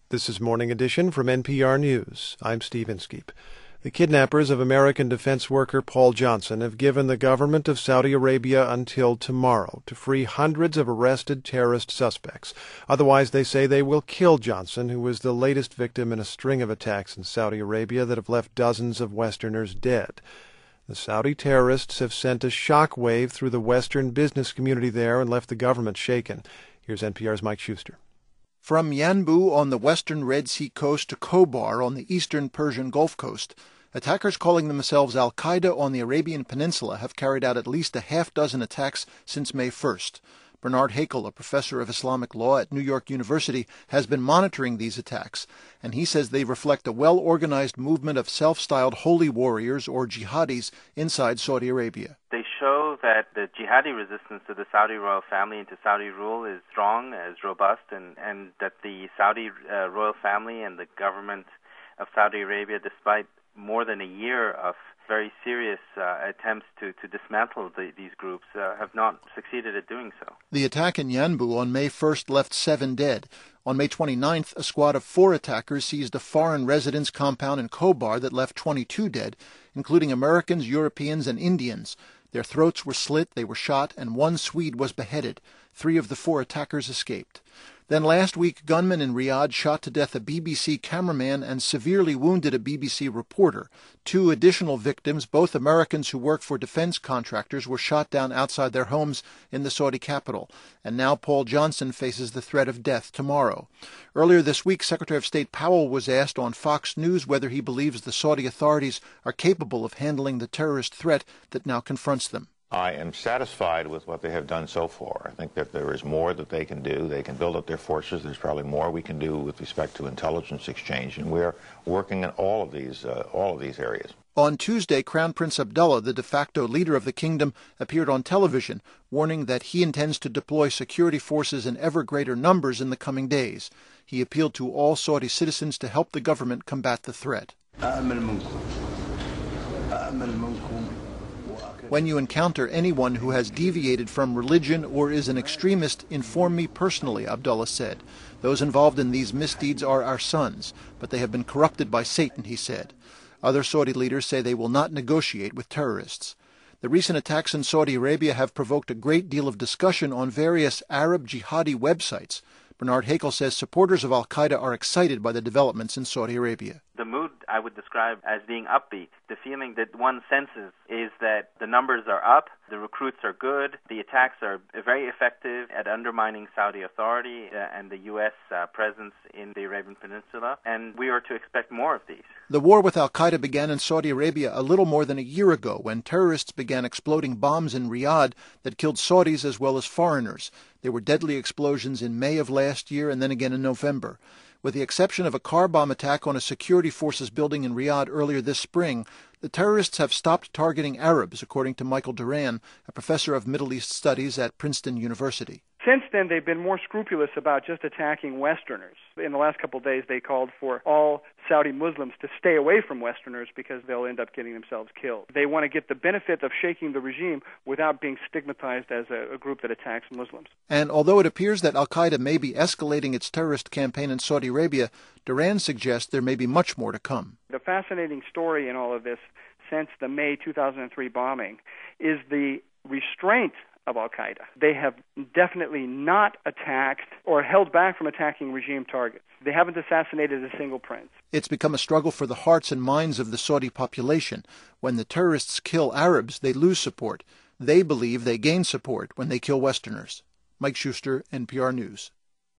This is Morning Edition from NPR News. I'm Steve Inskeep. The kidnappers of American defense worker Paul Johnson have given the government of Saudi Arabia until tomorrow to free hundreds of arrested terrorist suspects. Otherwise, they say they will kill Johnson, who was the latest victim in a string of attacks in Saudi Arabia that have left dozens of Westerners dead. The Saudi terrorists have sent a shock wave through the Western business community there and left the government shaken. Here's NPR's Mike Schuster. From Yanbu on the western Red Sea coast to Khobar on the eastern Persian Gulf coast, attackers calling themselves Al-Qaeda on the Arabian Peninsula have carried out at least a half-dozen attacks since May 1st. Bernard Hakel, a professor of Islamic law at New York University, has been monitoring these attacks, and he says they reflect a well-organized movement of self-styled holy warriors, or jihadis, inside Saudi Arabia. They show that the jihadi resistance to the Saudi royal family and to Saudi rule is strong, is robust, and that the Saudi royal family and the government of Saudi Arabia, despite more than a year of very serious attempts to dismantle these groups, have not succeeded at doing so. The attack in Yanbu on May 1st left 7 dead. On May 29th, a squad of 4 attackers seized a foreign residence compound in Khobar that left 22 dead, including Americans, Europeans, and Indians. Their throats were slit, they were shot, and 1 Swede was beheaded. 3 of the 4 attackers escaped. Then last week, gunmen in Riyadh shot to death a BBC cameraman and severely wounded a BBC reporter. 2 additional victims, both Americans who work for defense contractors, were shot down outside their homes in the Saudi capital. And now Paul Johnson faces the threat of death tomorrow. Earlier this week, Secretary of State Powell was asked on Fox News whether he believes the Saudi authorities are capable of handling the terrorist threat that now confronts them. I am satisfied with what they have done so far. I think that there is more that they can do. They can build up their forces. There's probably more we can do with respect to intelligence exchange, and we're working in all of these areas. On Tuesday, Crown Prince Abdullah, the de facto leader of the kingdom, appeared on television, warning that he intends to deploy security forces in ever greater numbers in the coming days. He appealed to all Saudi citizens to help the government combat the threat. When you encounter anyone who has deviated from religion or is an extremist, inform me personally, Abdullah said. Those involved in these misdeeds are our sons, but they have been corrupted by Satan, he said. Other Saudi leaders say they will not negotiate with terrorists. The recent attacks in Saudi Arabia have provoked a great deal of discussion on various Arab jihadi websites. Bernard Hakel says supporters of Al-Qaeda are excited by the developments in Saudi Arabia. The mood I would describe as being upbeat. The feeling that one senses is that the numbers are up, the recruits are good, the attacks are very effective at undermining Saudi authority and the U.S. presence in the Arabian Peninsula, and we are to expect more of these. The war with Al-Qaeda began in Saudi Arabia a little more than a year ago when terrorists began exploding bombs in Riyadh that killed Saudis as well as foreigners. There were deadly explosions in May of last year and then again in November. With the exception of a car bomb attack on a security forces building in Riyadh earlier this spring, the terrorists have stopped targeting Arabs, according to Michael Duran, a professor of Middle East Studies at Princeton University. Since then, they've been more scrupulous about just attacking Westerners. In the last couple of days, they called for all Saudi Muslims to stay away from Westerners because they'll end up getting themselves killed. They want to get the benefit of shaking the regime without being stigmatized as a group that attacks Muslims. And although it appears that Al-Qaeda may be escalating its terrorist campaign in Saudi Arabia, Duran suggests there may be much more to come. The fascinating story in all of this, since the May 2003 bombing, is the restraint of Al-Qaeda. They have definitely not attacked or held back from attacking regime targets. They haven't assassinated a single prince. It's become a struggle for the hearts and minds of the Saudi population. When the terrorists kill Arabs, they lose support. They believe they gain support when they kill Westerners. Mike Schuster, NPR News.